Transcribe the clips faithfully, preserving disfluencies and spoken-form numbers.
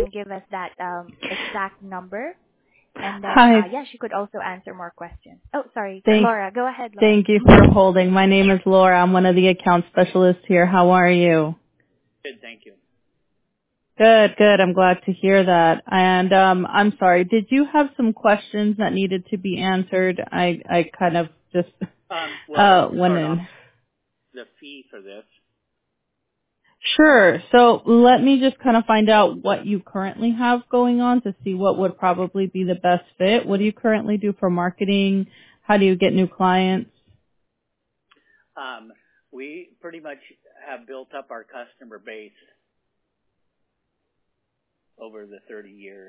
can give us that um, exact number. And then, Hi. uh, yeah, she could also answer more questions. Oh, sorry. Thank, Laura, go ahead, Laura. thank you for holding. My name is Laura. I'm one of the account specialists here. How are you? Good, thank you. Good, good. I'm glad to hear that. And um, I'm sorry. Did you have some questions that needed to be answered? I, I kind of just Um, uh, well, went start off in. the fee for this. Sure. So let me just kind of find out what you currently have going on to see what would probably be the best fit. What do you currently do for marketing? How do you get new clients? Um, we pretty much have built up our customer base over the thirty years.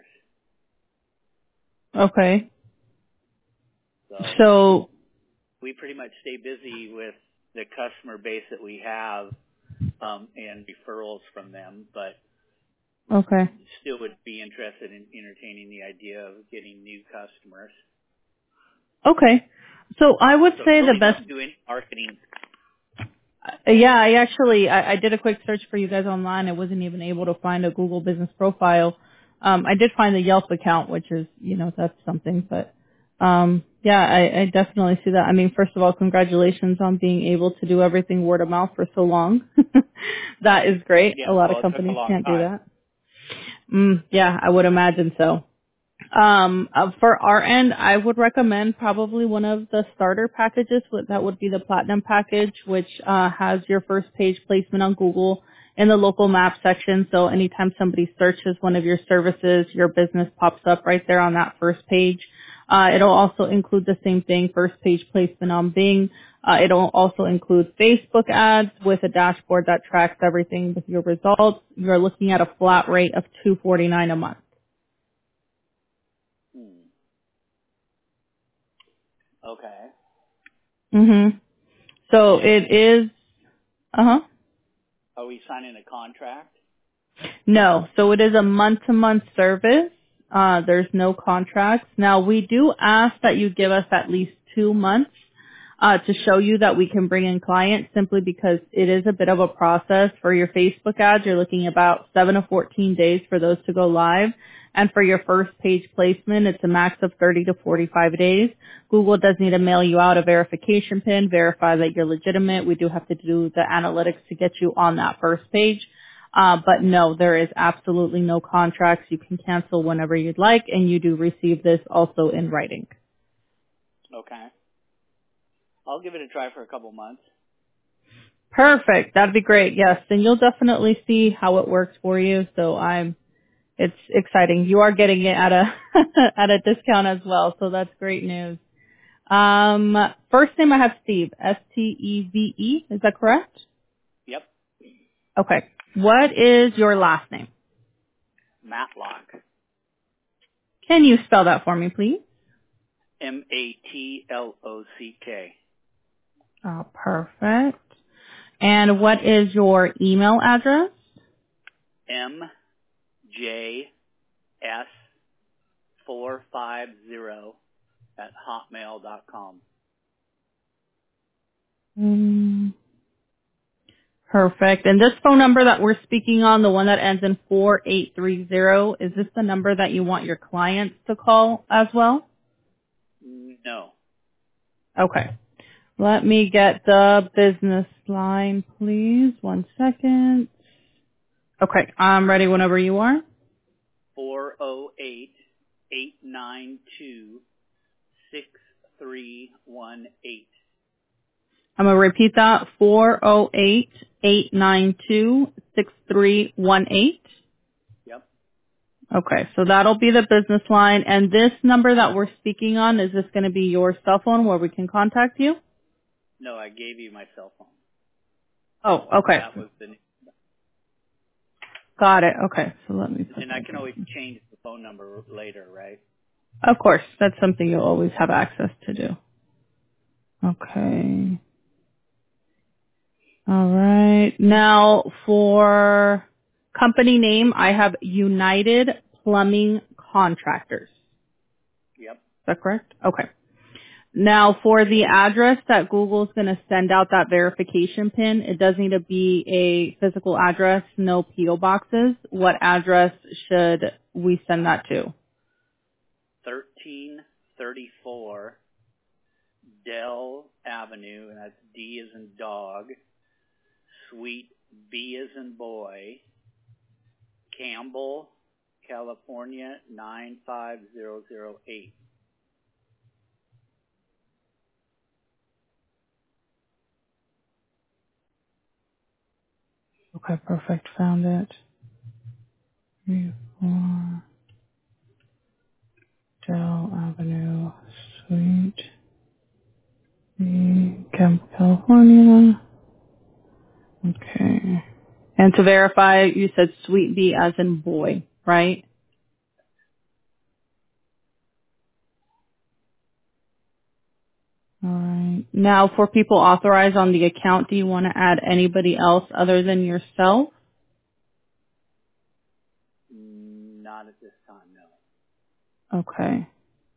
Okay. So So, we pretty much stay busy with the customer base that we have um, and referrals from them, but okay. still would be interested in entertaining the idea of getting new customers. Okay. So I would So say the really best, don't do any marketing. uh, yeah, I actually, I, I did a quick search for you guys online. I wasn't even able to find a Google business profile. Um, I did find the Yelp account, which is, you know, that's something, but, um, yeah, I, I definitely see that. I mean, first of all, congratulations on being able to do everything word of mouth for so long. That is great. A Yeah, lot of well, it took a companies long can't do time. that. Mm, yeah, I would imagine so. Um, uh, for our end, I would recommend probably one of the starter packages. What- That would be the platinum package, which uh, has your first page placement on Google in the local map section. So anytime somebody searches one of your services, your business pops up right there on that first page. Uh, it'll also include the same thing, first page placement on Bing. Uh, it'll also include Facebook ads with a dashboard that tracks everything with your results. You're looking at a flat rate of two hundred forty-nine dollars a month. Hmm. Okay. Mm-hmm. So And it is, uh-huh. are we signing a contract? No, so it is a month-to-month service. Uh, there's no contracts. Now, we do ask that you give us at least two months uh, to show you that we can bring in clients simply because it is a bit of a process. For your Facebook ads, you're looking about seven to fourteen days for those to go live. And for your first page placement, it's a max of thirty to forty-five days. Google does need to mail you out a verification pin, verify that you're legitimate. We do have to do the analytics to get you on that first page. Uh, but no, there is absolutely no contracts. You can cancel whenever you'd like, and you do receive this also in writing. Okay. I'll give it a try for a couple months. Perfect. That'd be great. Yes. And you'll definitely see how it works for you. So I'm, it's exciting. You are getting it at a, at a discount as well. So that's great news. Um, first name I have Steve, S T E V E. Is that correct? Yep. Okay. What is your last name? Matlock. Can you spell that for me, please? M A T L O C K. Oh, perfect. And what is your email address? M J S four five zero at hotmail dot com. Mm, perfect. And this phone number that we're speaking on, the one that ends in four eight three zero, is this the number that you want your clients to call as well? No. Okay. Let me get the business line, please. One second. Okay. I'm ready whenever you are. four oh eight, eight nine two, six three one eight. I'm going to repeat that. four oh eight, eight nine two, six three one eight. Yep. Okay, so that'll be the business line. And this number that we're speaking on, is this going to be your cell phone where we can contact you? No, I gave you my cell phone. Oh, okay. That was the, Got it. Okay, so let me put and I that can down. always change the phone number later, right? Of course, that's something you'll always have access to do. Okay. All right. Now, for company name, I have United Plumbing Contractors. Yep. Is that correct? Okay. Now, for the address that Google's going to send out that verification pin, it does need to be a physical address, no P O boxes. What address should we send that to? thirteen thirty-four Dell Avenue, and that's D as in dog, Suite B as in boy, Campbell, California, nine five zero zero eight. Okay, perfect. Found it. Three, four, Dell Avenue, Suite B, Campbell, California. Okay. And to verify, you said Suite B as in boy, right? All right. Now, for people authorized on the account, do you want to add anybody else other than yourself? Not at this time, no. Okay.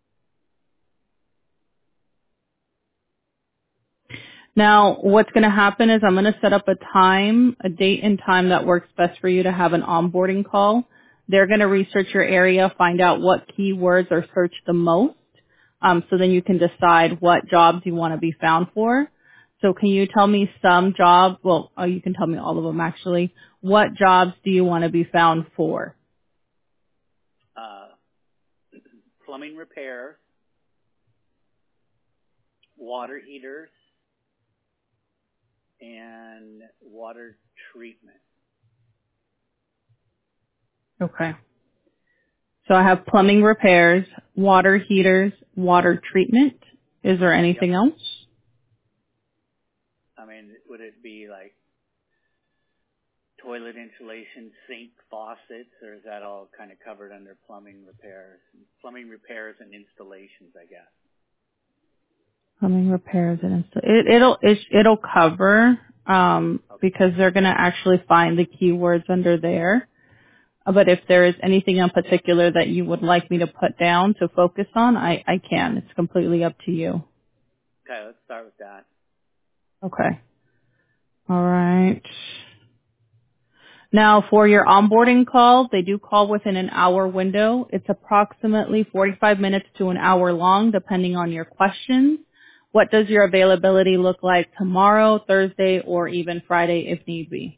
Now, what's going to happen is I'm going to set up a time, a date and time that works best for you to have an onboarding call. They're going to research your area, find out what keywords are searched the most, um, so then you can decide what jobs you want to be found for. So can you tell me some jobs? Well, oh, you can tell me all of them actually. What jobs do you want to be found for? Uh, plumbing repair, water heaters, and water treatment. Okay. So I have plumbing repairs, water heaters, water treatment. Is there anything Yep. else? I mean, would it be like toilet insulation, sink, faucets, or is that all kind of covered under plumbing repairs? Plumbing repairs and installations, I guess. Plumbing repairs and install. It, it'll it, it'll cover um, Okay. because they're going to actually find the keywords under there. Uh, But if there is anything in particular that you would like me to put down to focus on, I, I can. It's completely up to you. Okay, let's start with that. Okay. All right. Now, for your onboarding call, they do call within an hour window. It's approximately forty-five minutes to an hour long, depending on your questions. What does your availability look like tomorrow, Thursday, or even Friday if need be?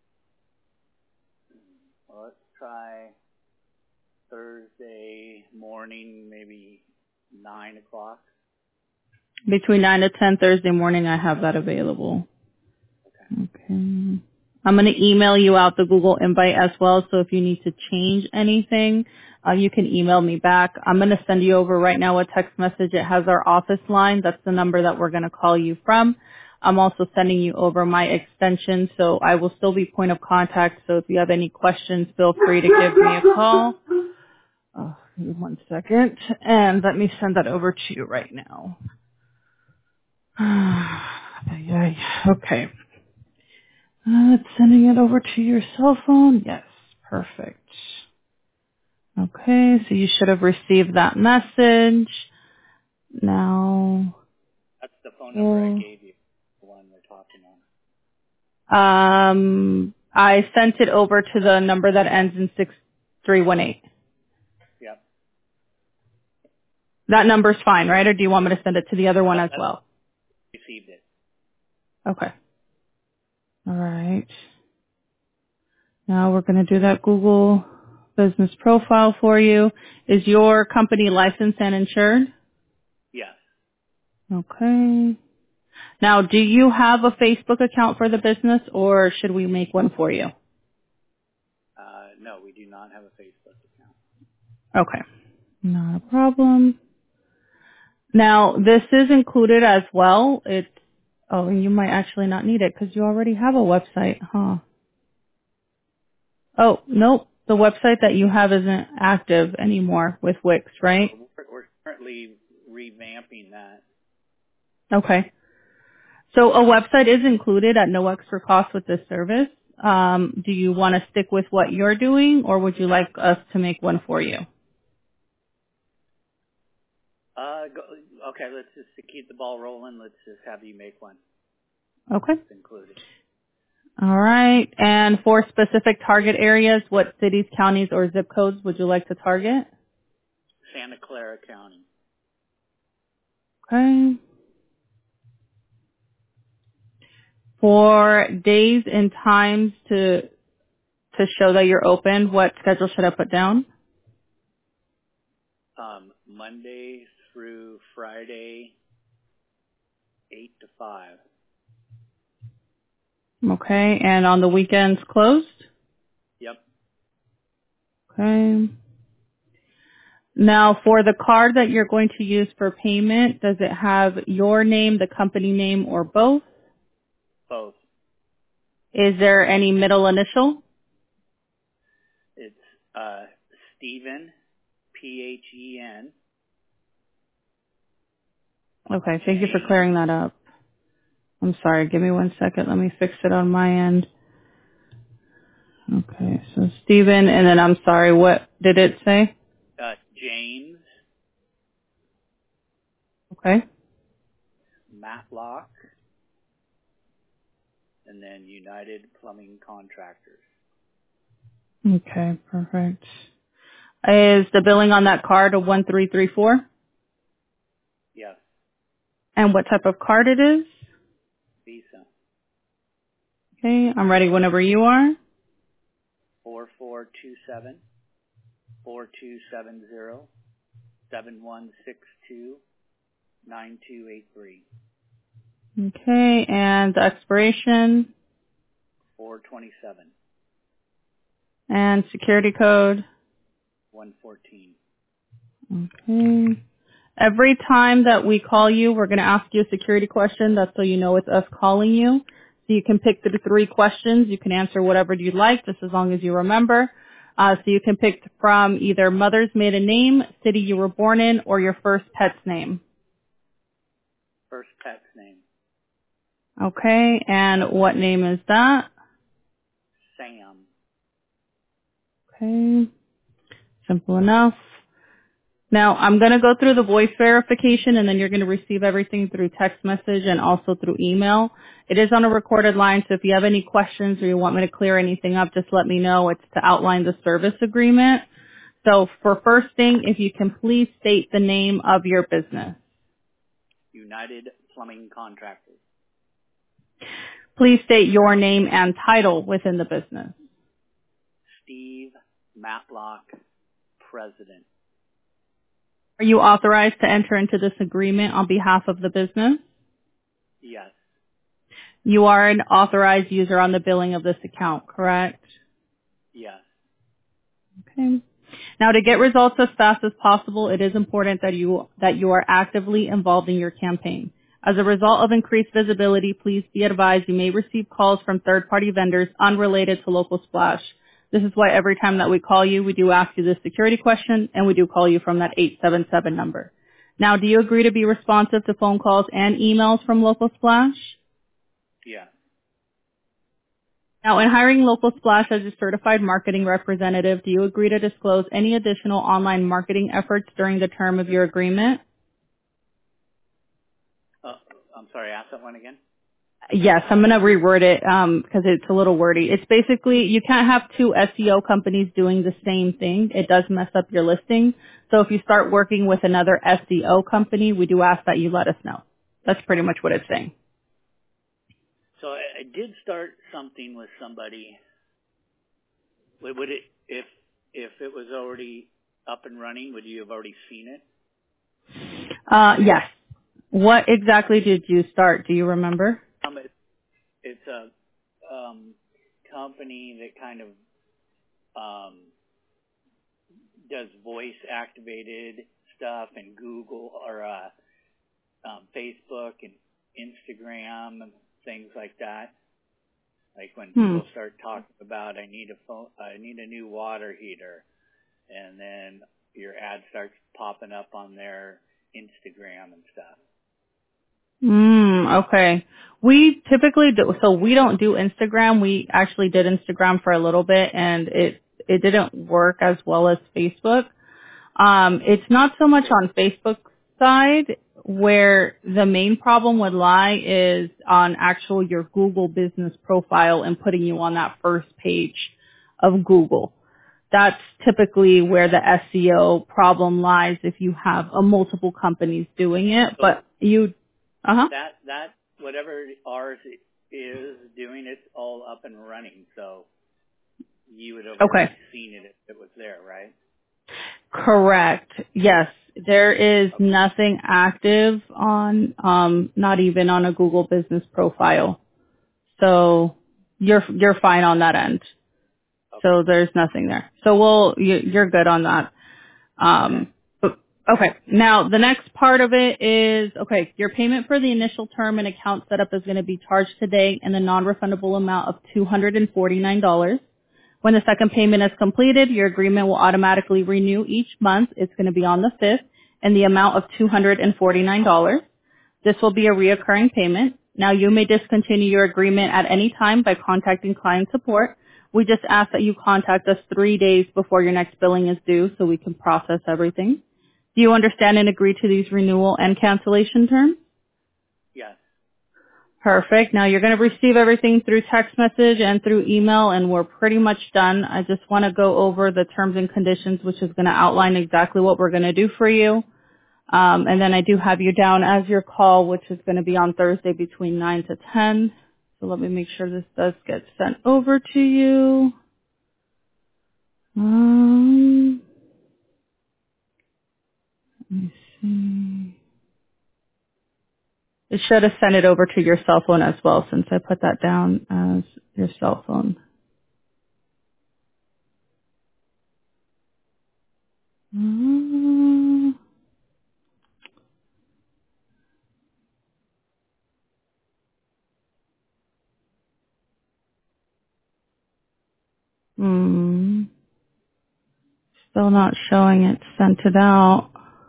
Well, let's try Thursday morning, maybe nine o'clock. Between nine to ten Thursday morning, I have that available. Okay. Okay. I'm going to email you out the Google invite as well, so if you need to change anything, uh, you can email me back. I'm going to send you over right now a text message. It has our office line. That's the number that we're going to call you from. I'm also sending you over my extension, so I will still be point of contact. So if you have any questions, feel free to give me a call. Oh, give me one second, and let me send that over to you right now. Okay. Uh, it's sending it over to your cell phone. Yes, perfect. Okay, so you should have received that message. Now, That's the phone number I well, gave you, the one we're talking on. um, I sent it over to the number that ends in six three one eight. Yep. That number's fine, right? Or do you want me to send it to the other one Uh, as I well? received it. Okay. All right. Now we're going to do that Google business profile for you. Is your company licensed and insured? Yes. Okay. Now, do you have a Facebook account for the business, or should we make one for you? Uh, no, we do not have a Facebook account. Okay. Not a problem. Now, this is included as well. It's, oh, and you might actually not need it because you already have a website, huh? Oh, nope. The website that you have isn't active anymore with Wix, right? We're, we're currently revamping that. Okay. So a website is included at no extra cost with this service. Um, do you want to stick with what you're doing, or would you like us to make one for you? Uh, go, okay, let's just to keep the ball rolling. Let's just have you make one. Okay. It's included. All right. And for specific target areas, what cities, counties, or zip codes would you like to target? Santa Clara County. Okay. For days and times to to show that you're open, what schedule should I put down? Um, Monday through Friday, eight to five. Okay. And on the weekends closed? Yep. Okay. Now, for the card that you're going to use for payment, does it have your name, the company name, or both? Both. Is there any middle initial? It's uh, Stephen, P H E N. Okay, thank you for clearing that up. I'm sorry, give me one second. Let me fix it on my end. Okay, so Stephen, and then I'm sorry, what did it say? Uh, James, Okay. Matlock, and then United Plumbing Contractors. Okay, perfect. Is the billing on that card a one three three four? Yes. And what type of card it is? Visa. Okay, I'm ready whenever you are. Four four two seven four two seven zero seven one six two nine two eight three. Okay, and the expiration Four twenty seven and security code. one fourteen. Okay. Every time that we call you, we're going to ask you a security question. That's so you know it's us calling you. So you can pick the three questions. You can answer whatever you'd like, just as long as you remember. Uh, so you can pick from either mother's maiden name, city you were born in, or your first pet's name. First pet's name. Okay, and what name is that? Sam. Okay, simple enough. Now, I'm going to go through the voice verification, and then you're going to receive everything through text message and also through email. It is on a recorded line, so if you have any questions or you want me to clear anything up, just let me know. It's to outline the service agreement. So for first thing, if you can please state the name of your business. United Plumbing Contractors. Please state your name and title within the business. Steve Matlock, President. Are you authorized to enter into this agreement on behalf of the business? Yes. You are an authorized user on the billing of this account, correct? Yes. Okay. Now, to get results as fast as possible, it is important that you that you are actively involved in your campaign. As a result of increased visibility, please be advised you may receive calls from third-party vendors unrelated to Local Splash. This is why every time that we call you, we do ask you this security question, and we do call you from that eight seven seven number. Now, do you agree to be responsive to phone calls and emails from Local Splash? Yes. Now, in hiring Local Splash as a certified marketing representative, do you agree to disclose any additional online marketing efforts during the term of your agreement? Uh, I'm sorry, ask that one again? Yes, I'm going to reword it because it's a little wordy. It's basically you can't have two S E O companies doing the same thing. It does mess up your listing. So if you start working with another S E O company, we do ask that you let us know. That's pretty much what it's saying. So I, I did start something with somebody. Would, would it, if if it was already up and running, would you have already seen it? Uh, yes. What exactly did you start? Do you remember? Um, it, it's a um, company that kind of um, does voice activated stuff and Google or uh, um, Facebook and Instagram and things like that. Like when Hmm. people start talking about, I need a phone, I need a new water heater, and then your ad starts popping up on their Instagram and stuff. Mm, okay. We typically do, so we don't do Instagram. We actually did Instagram for a little bit and it, it didn't work as well as Facebook. Um, it's not so much on Facebook side. where the main problem would lie is on actual your Google business profile and putting you on that first page of Google. That's typically where the S E O problem lies if you have a multiple companies doing it. So but you, uh-huh. that that whatever ours is doing, it's all up and running. So you would have Okay. already seen it if it was there, right? Correct. Yes. There is nothing active on, um, not even on a Google business profile. So you're, you're fine on that end. Okay. So there's nothing there. So we'll, you, you're good on that. Um, but- okay. Now the next part of it is, okay, your payment for the initial term and account setup is going to be charged today in the non-refundable amount of two hundred forty-nine dollars. When the second payment is completed, your agreement will automatically renew each month. It's going to be on the fifth and the amount of two hundred forty-nine dollars. This will be a reoccurring payment. Now you may discontinue your agreement at any time by contacting client support. We just ask that you contact us three days before your next billing is due so we can process everything. Do you understand and agree to these renewal and cancellation terms? Yes. Perfect. Now you're going to receive everything through text message and through email, and we're pretty much done. I just want to go over the terms and conditions, which is going to outline exactly what we're going to do for you. Um, and then I do have you down as your call, which is going to be on Thursday between nine to ten. So let me make sure this does get sent over to you. Um, let me see. It should have sent it over to your cell phone as well, since I put that down as your cell phone. Um, Hmm. Still not showing it sent it out.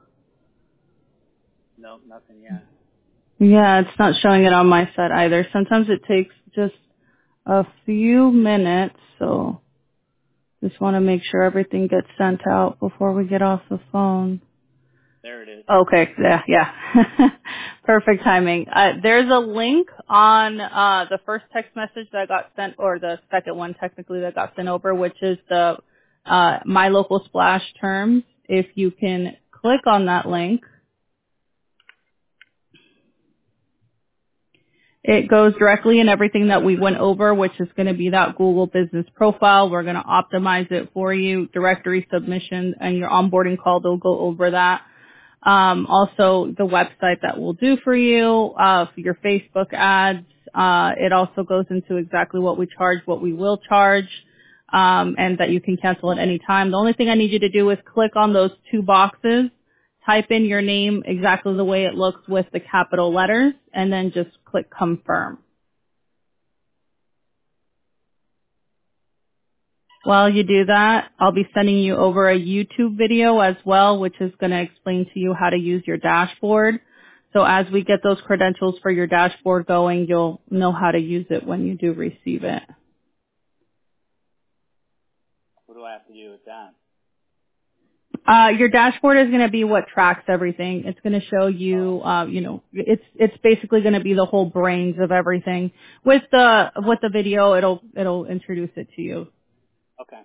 No, nothing yet. Yeah, it's not showing it on my side either. Sometimes it takes just a few minutes, so just want to make sure everything gets sent out before we get off the phone. There it is. Okay, yeah, yeah. Perfect timing. Uh, there's a link on uh, the first text message that got sent, or the second one technically that got sent over, which is the uh, My Local Splash terms. If you can click on that link, it goes directly in everything that we went over, which is going to be that Google business profile. We're going to optimize it for you, directory submission, and your onboarding call. They'll go over that. Um, also, the website that we'll do for you, uh, for your Facebook ads. Uh, it also goes into exactly what we charge, what we will charge, um, and that you can cancel at any time. The only thing I need you to do is click on those two boxes, type in your name exactly the way it looks with the capital letters, and then just click confirm. While you do that, I'll be sending you over a YouTube video as well, which is going to explain to you how to use your dashboard. So as we get those credentials for your dashboard going, you'll know how to use it when you do receive it. What do I have to do with that? Uh, your dashboard is going to be what tracks everything. It's going to show you, uh, you know, it's it's basically going to be the whole brains of everything. With the with the video, it'll it'll introduce it to you. Okay.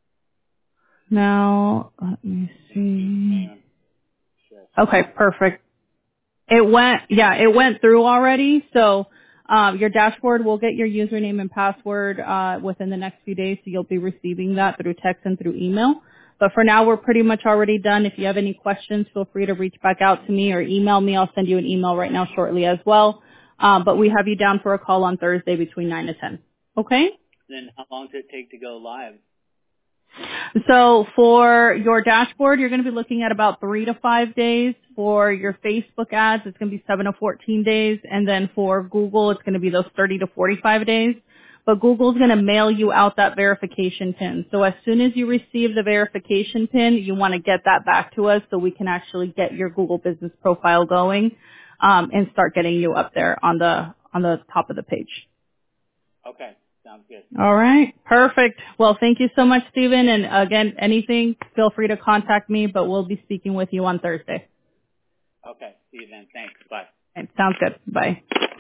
Now, let me see. Sure. Okay, perfect. It went, yeah, it went through already. So, um, your dashboard will get your username and password, uh, within the next few days. So you'll be receiving that through text and through email. But for now, we're pretty much already done. If you have any questions, feel free to reach back out to me or email me. I'll send you an email right now shortly as well. Um, but we have you down for a call on Thursday between nine to ten. Okay? Then how long does it take to go live? So for your dashboard, you're going to be looking at about three to five days. For your Facebook ads, it's going to be seven to fourteen days. And then for Google, it's going to be those thirty to forty-five days. But Google's going to mail you out that verification pin. So as soon as you receive the verification pin, you want to get that back to us so we can actually get your Google business profile going, um, and start getting you up there on the, on the top of the page. Okay. Sounds good. All right. Perfect. Well, thank you so much, Stephen. And again, anything, feel free to contact me, but we'll be speaking with you on Thursday. Okay. you then. Thanks. Bye. Sounds good. Bye.